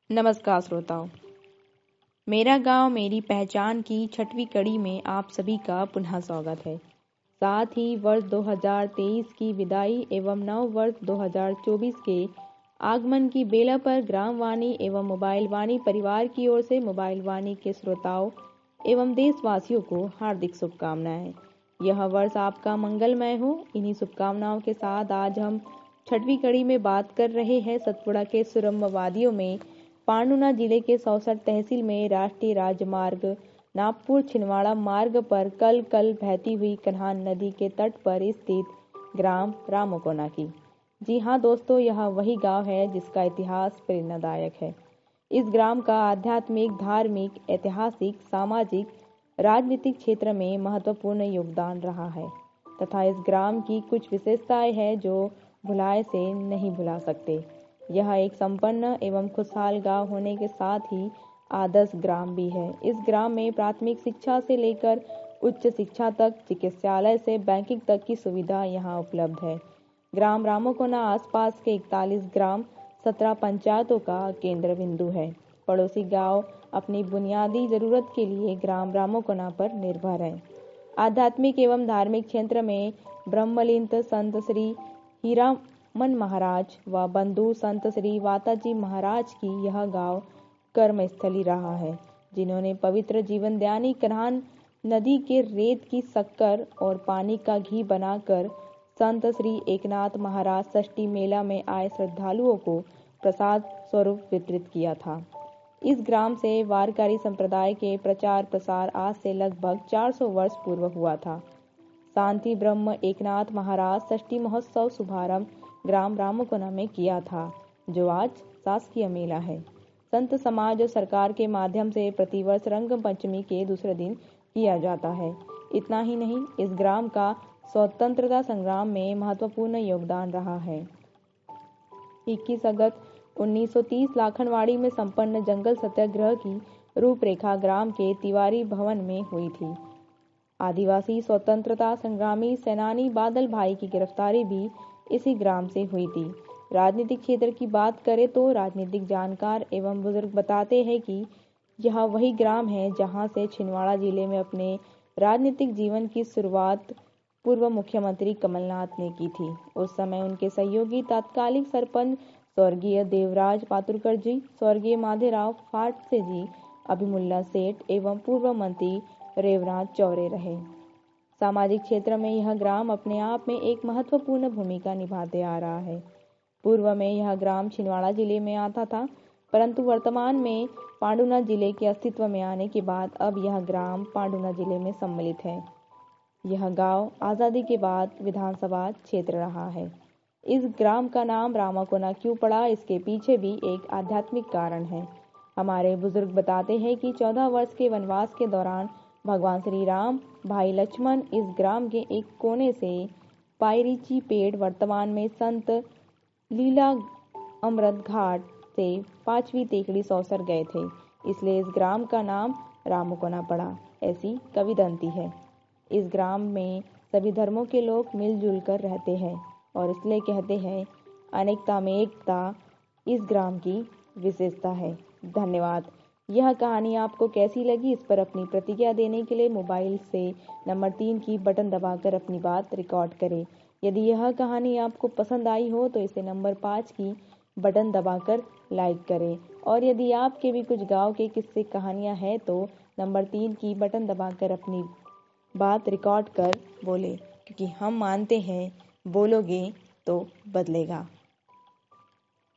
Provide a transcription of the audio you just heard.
नमस्कार श्रोताओं, मेरा गांव मेरी पहचान की छठवीं कड़ी में आप सभी का पुनः स्वागत है। साथ ही वर्ष 2023 की विदाई एवं नव वर्ष 2024 के आगमन की बेला पर ग्राम वाणी एवं मोबाइल वाणी परिवार की ओर से मोबाइल वाणी के श्रोताओं एवं देशवासियों को हार्दिक शुभकामनाएं। यह वर्ष आपका मंगलमय हो। इन्हीं शुभकामनाओं के साथ आज हम छठवीं कड़ी में बात कर रहे हैं सतपुड़ा के सुरम्य वादियों में पांडुना जिले के सौसर तहसील में राष्ट्रीय राजमार्ग नागपुर छिंदवाड़ा मार्ग पर कल बहती हुई कन्हान नदी के तट पर स्थित ग्राम रामोकोना की। जी हाँ दोस्तों, यह वही गांव है जिसका इतिहास प्रेरणादायक है। इस ग्राम का आध्यात्मिक, धार्मिक, ऐतिहासिक, सामाजिक, राजनीतिक क्षेत्र में महत्वपूर्ण योगदान रहा है तथा इस ग्राम की कुछ विशेषताएं हैं जो भुलाए से नहीं भुला सकते। यह एक संपन्न एवं खुशहाल गांव होने के साथ ही आदर्श ग्राम भी है। इस ग्राम में प्राथमिक शिक्षा से लेकर उच्च शिक्षा तक, चिकित्सालय से बैंकिंग तक की सुविधा यहाँ उपलब्ध है। ग्राम रामोकोना आसपास के 41 ग्राम 17 पंचायतों का केंद्र बिंदु है। पड़ोसी गांव अपनी बुनियादी जरूरत के लिए ग्राम रामोकोना पर निर्भर है। आध्यात्मिक एवं धार्मिक क्षेत्र में ब्रह्मलिंत संत श्री हीरामन महाराज व बंधु संत श्री वाताजी महाराज की यह गांव कर्मस्थली रहा है, जिन्होंने पवित्र जीवनदायिनी कन्हान नदी के रेत की शक्कर और पानी का घी बनाकर संत श्री एकनाथ महाराज षष्ठी मेला में आए श्रद्धालुओं को प्रसाद स्वरूप वितरित किया था। इस ग्राम से वारकरी संप्रदाय के प्रचार प्रसार आज से लगभग 400 वर्ष पूर्व हुआ था। शांति ब्रह्म एकनाथ महाराज षष्ठी महोत्सव शुभारंभ ग्राम रामोकोना में किया था, जो आज शासकीय मेला है। संत समाज और सरकार के माध्यम से प्रतिवर्ष रंग पंचमी के दूसरे दिन किया जाता है। इतना ही नहीं, इस ग्राम का स्वतंत्रता संग्राम में महत्वपूर्ण योगदान रहा है। 21 अगस्त 1930 लाखनवाड़ी में संपन्न जंगल सत्याग्रह की रूपरेखा ग्राम के तिवारी भवन में हुई थी। आदिवासी स्वतंत्रता संग्रामी सेनानी बादल भाई की गिरफ्तारी भी इसी ग्राम से हुई थी। राजनीतिक क्षेत्र की बात करें तो राजनीतिक जानकार एवं बुजुर्ग बताते हैं कि यह वही ग्राम है जहां से छिंदवाड़ा जिले में अपने राजनीतिक जीवन की शुरुआत पूर्व मुख्यमंत्री कमलनाथ ने की थी। उस समय उनके सहयोगी तत्कालीन सरपंच स्वर्गीय देवराज पातुरकर जी, स्वर्गीय माधेराव फाटसे जी, अभिमुल्ला सेठ एवं पूर्व मंत्री रेवनाथ चौरे रहे। सामाजिक क्षेत्र में यह ग्राम अपने आप में एक महत्वपूर्ण भूमिका निभाते आ रहा है। पूर्व में यह ग्राम छिंदवाड़ा जिले में आता था, परंतु वर्तमान में पांडुना जिले के अस्तित्व में आने के बाद अब यह ग्राम पांडुना जिले में सम्मिलित है। यह गांव आज़ादी के बाद विधानसभा क्षेत्र रहा है। इस ग्राम का नाम रामोकोना क्यों पड़ा, इसके पीछे भी एक आध्यात्मिक कारण है। हमारे बुजुर्ग बताते हैं कि 14 वर्ष के वनवास के दौरान भगवान श्री राम, भाई लक्ष्मण इस ग्राम के एक कोने से पायरीची पेड़ वर्तमान में संत लीला अमृत घाट से 5वीं तेकड़ी सौसर गए थे, इसलिए इस ग्राम का नाम रामोकोना पड़ा, ऐसी किंवदंती है। इस ग्राम में सभी धर्मों के लोग मिलजुल कर रहते हैं और इसलिए कहते हैं अनेकता में एकता इस ग्राम की विशेषता है। धन्यवाद। यह कहानी आपको कैसी लगी, इस पर अपनी प्रतिक्रिया देने के लिए मोबाइल से नंबर 3 की बटन दबाकर अपनी बात रिकॉर्ड करें। यदि यह कहानी आपको पसंद आई हो तो इसे नंबर 5 की बटन दबाकर लाइक करें और यदि आपके भी कुछ गांव के किस्से कहानियां हैं तो नंबर 3 की बटन दबाकर अपनी बात रिकॉर्ड कर बोले, क्योंकि हम मानते हैं बोलोगे तो बदलेगा।